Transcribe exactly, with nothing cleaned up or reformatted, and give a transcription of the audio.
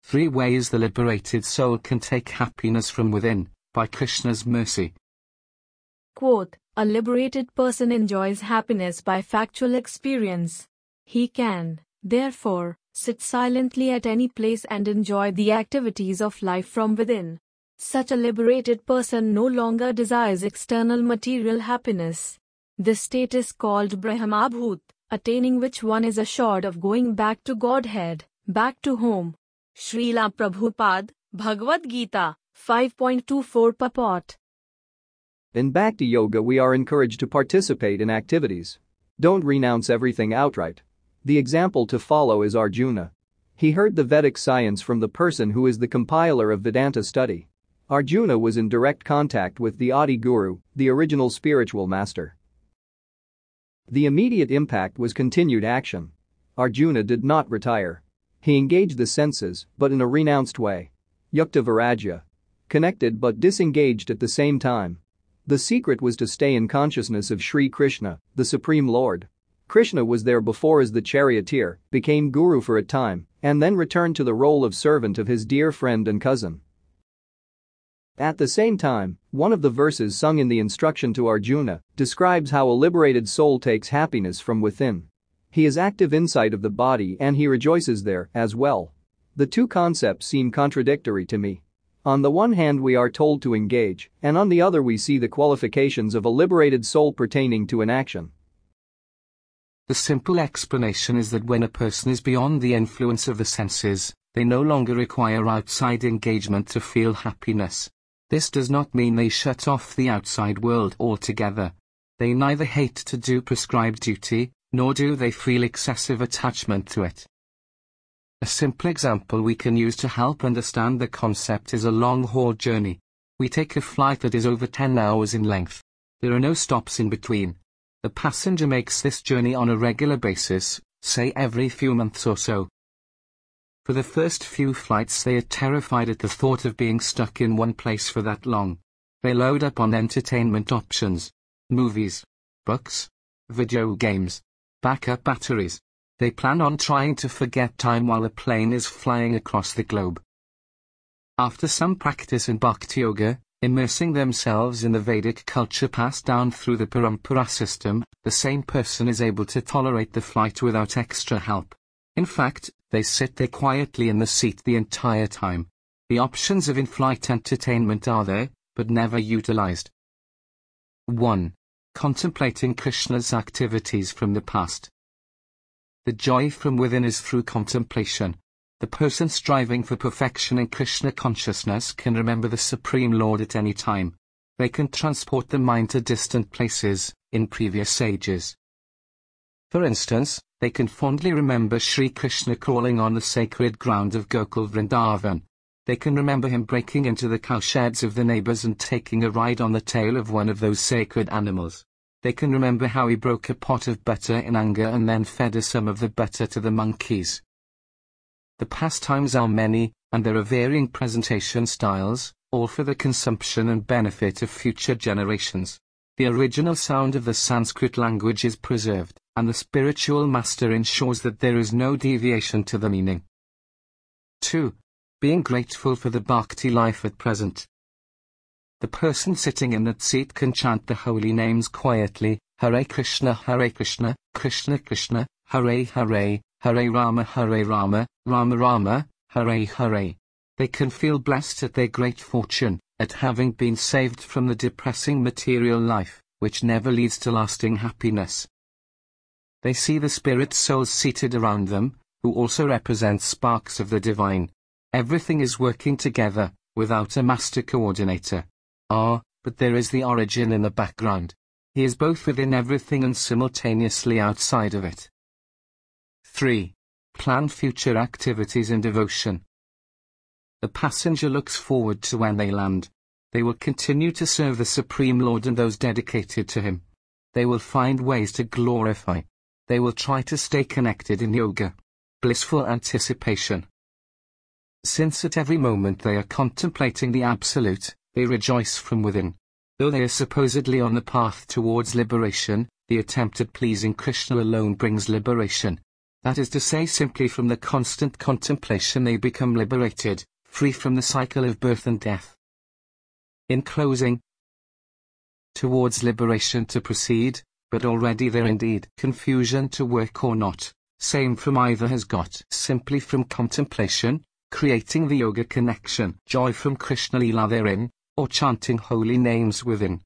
Three ways the liberated soul can take happiness from within, by Krishna's mercy. Quote, a liberated person enjoys happiness by factual experience. He can, therefore, sit silently at any place and enjoy the activities of life from within. Such a liberated person no longer desires external material happiness. This state is called Brahmabhut, attaining which one is assured of going back to Godhead, back to home. Srila Prabhupada, Bhagavad Gita, five point two four purport. In Bhakti Yoga we are encouraged to participate in activities. Don't renounce everything outright. The example to follow is Arjuna. He heard the Vedic science from the person who is the compiler of Vedanta study. Arjuna was in direct contact with the Adi Guru, the original spiritual master. The immediate impact was continued action. Arjuna did not retire. He engaged the senses, but in a renounced way. Yukta Virajya. Connected but disengaged at the same time. The secret was to stay in consciousness of Sri Krishna, the Supreme Lord. Krishna was there before as the charioteer, became guru for a time, and then returned to the role of servant of his dear friend and cousin. At the same time, one of the verses sung in the instruction to Arjuna describes how a liberated soul takes happiness from within. He is active inside of the body and he rejoices there as well. The two concepts seem contradictory to me. On the one hand we are told to engage, and on the other we see the qualifications of a liberated soul pertaining to an action. The simple explanation is that when a person is beyond the influence of the senses, they no longer require outside engagement to feel happiness. This does not mean they shut off the outside world altogether. They neither hate to do prescribed duty, nor do they feel excessive attachment to it. A simple example we can use to help understand the concept is a long-haul journey. We take a flight that is over ten hours in length. There are no stops in between. The passenger makes this journey on a regular basis, say every few months or so. For the first few flights they are terrified at the thought of being stuck in one place for that long. They load up on entertainment options, movies, books, video games, backup batteries. They plan on trying to forget time while the plane is flying across the globe. After some practice in Bhakti Yoga, immersing themselves in the Vedic culture passed down through the Parampara system, the same person is able to tolerate the flight without extra help. In fact, they sit there quietly in the seat the entire time. The options of in-flight entertainment are there, but never utilized. one. Contemplating Krishna's activities from the past. The joy from within is through contemplation. The person striving for perfection in Krishna consciousness can remember the Supreme Lord at any time. They can transport the mind to distant places, in previous ages. For instance, they can fondly remember Sri Krishna crawling on the sacred ground of Gokul Vrindavan. They can remember him breaking into the cowsheds of the neighbors and taking a ride on the tail of one of those sacred animals. They can remember how he broke a pot of butter in anger and then fed some of the butter to the monkeys. The pastimes are many, and there are varying presentation styles, all for the consumption and benefit of future generations. The original sound of the Sanskrit language is preserved, and the spiritual master ensures that there is no deviation to the meaning. two. Being grateful for the bhakti life at present. The person sitting in that seat can chant the holy names quietly, Hare Krishna, Hare Krishna, Krishna Krishna, Hare Hare, Hare Rama, Hare Rama, Rama Rama, Hare Hare. They can feel blessed at their great fortune, at having been saved from the depressing material life, which never leads to lasting happiness. They see the spirit souls seated around them, who also represent sparks of the divine. Everything is working together, without a master coordinator. Ah, but there is the origin in the background. He is both within everything and simultaneously outside of it. three. Plan future activities in devotion. The passenger looks forward to when they land. They will continue to serve the Supreme Lord and those dedicated to him. They will find ways to glorify. They will try to stay connected in yoga. Blissful anticipation. Since at every moment they are contemplating the Absolute, they rejoice from within. Though they are supposedly on the path towards liberation, the attempt at pleasing Krishna alone brings liberation. That is to say, simply from the constant contemplation they become liberated, free from the cycle of birth and death. In closing, towards liberation to proceed, but already there indeed, confusion to work or not, same from either has got, simply from contemplation, creating the yoga connection, joy from Krishna Lila therein, or chanting holy names within.